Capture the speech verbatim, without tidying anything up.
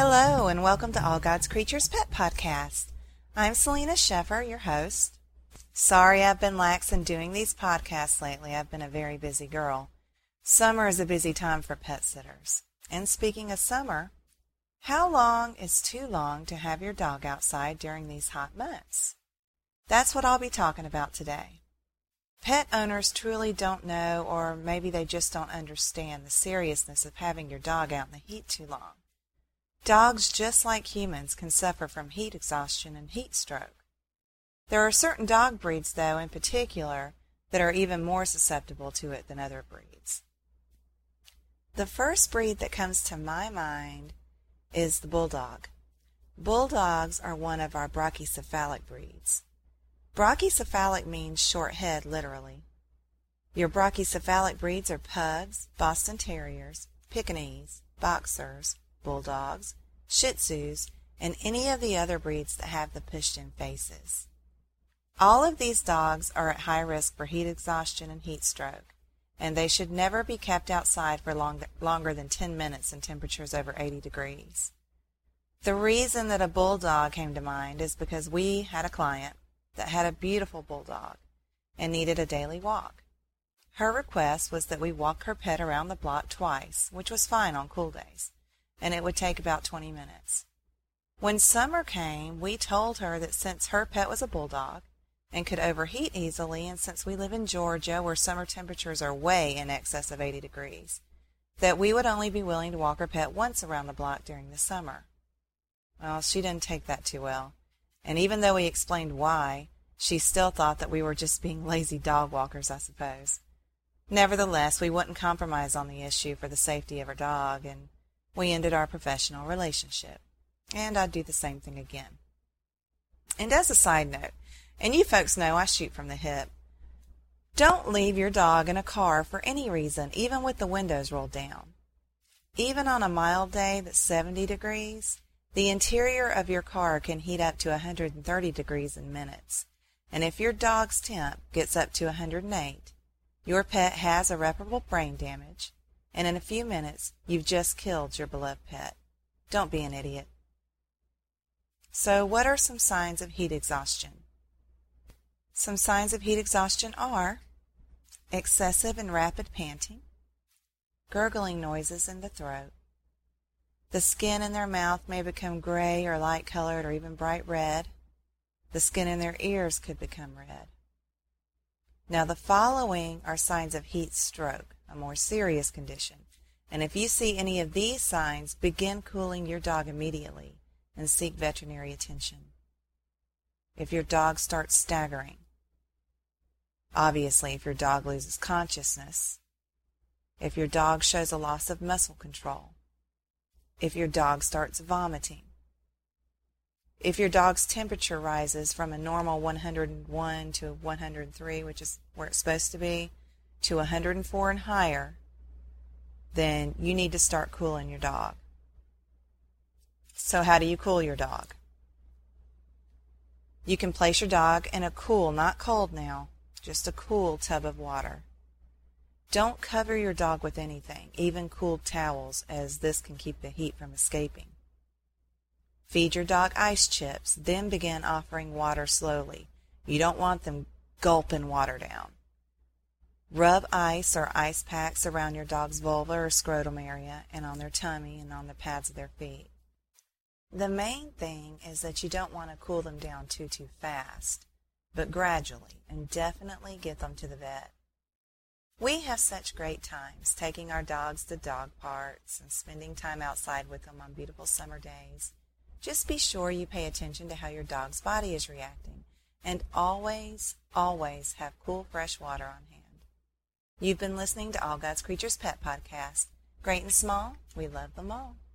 Hello, and welcome to All God's Creatures Pet Podcast. I'm Selena Sheffer, your host. Sorry I've been lax in doing these podcasts lately. I've been a very busy girl. Summer is a busy time for pet sitters. And speaking of summer, how long is too long to have your dog outside during these hot months? That's what I'll be talking about today. Pet owners truly don't know, or maybe they just don't understand the seriousness of having your dog out in the heat too long. Dogs, just like humans, can suffer from heat exhaustion and heat stroke. There are certain dog breeds, though, in particular, that are even more susceptible to it than other breeds. The first breed that comes to my mind is the Bulldog. Bulldogs are one of our brachycephalic breeds. Brachycephalic means short head, literally. Your brachycephalic breeds are Pugs, Boston Terriers, Pekingese, Boxers, Bulldogs, Shih Tzus, and any of the other breeds that have the pushed-in faces. All of these dogs are at high risk for heat exhaustion and heat stroke, and they should never be kept outside for long, longer than ten minutes in temperatures over eighty degrees. The reason that a Bulldog came to mind is because we had a client that had a beautiful Bulldog and needed a daily walk. Her request was that we walk her pet around the block twice, which was fine on cool days, and it would take about twenty minutes. When summer came, we told her that since her pet was a Bulldog and could overheat easily, and since we live in Georgia where summer temperatures are way in excess of eighty degrees, that we would only be willing to walk her pet once around the block during the summer. Well, she didn't take that too well, and even though we explained why, she still thought that we were just being lazy dog walkers, I suppose. Nevertheless, we wouldn't compromise on the issue for the safety of her dog, and we ended our professional relationship. And I'd do the same thing again. And as a side note, and you folks know I shoot from the hip, don't leave your dog in a car for any reason, even with the windows rolled down. Even on a mild day that's seventy degrees, the interior of your car can heat up to one hundred thirty degrees in minutes. And if your dog's temp gets up to one hundred eight, your pet has irreparable brain damage, and in a few minutes, you've just killed your beloved pet. Don't be an idiot. So what are some signs of heat exhaustion? Some signs of heat exhaustion are excessive and rapid panting, gurgling noises in the throat. The skin in their mouth may become gray or light-colored or even bright red. The skin in their ears could become red. Now, the following are signs of heat stroke, a more serious condition. And if you see any of these signs, begin cooling your dog immediately and seek veterinary attention. If your dog starts staggering, obviously if your dog loses consciousness, if your dog shows a loss of muscle control, if your dog starts vomiting, if your dog's temperature rises from a normal one hundred one to one hundred three, which is where it's supposed to be, to one hundred four and higher, then you need to start cooling your dog. So how do you cool your dog? You can place your dog in a cool, not cold now, just a cool tub of water. Don't cover your dog with anything, even cooled towels, as this can keep the heat from escaping. Feed your dog ice chips, then begin offering water slowly. You don't want them gulping water down. Rub ice or ice packs around your dog's vulva or scrotum area and on their tummy and on the pads of their feet. The main thing is that you don't want to cool them down too, too fast, but gradually, and definitely get them to the vet. We have such great times taking our dogs to dog parks and spending time outside with them on beautiful summer days. Just be sure you pay attention to how your dog's body is reacting, and always, always have cool, fresh water on hand. You've been listening to All God's Creatures Pet Podcast. Great and small, we love them all.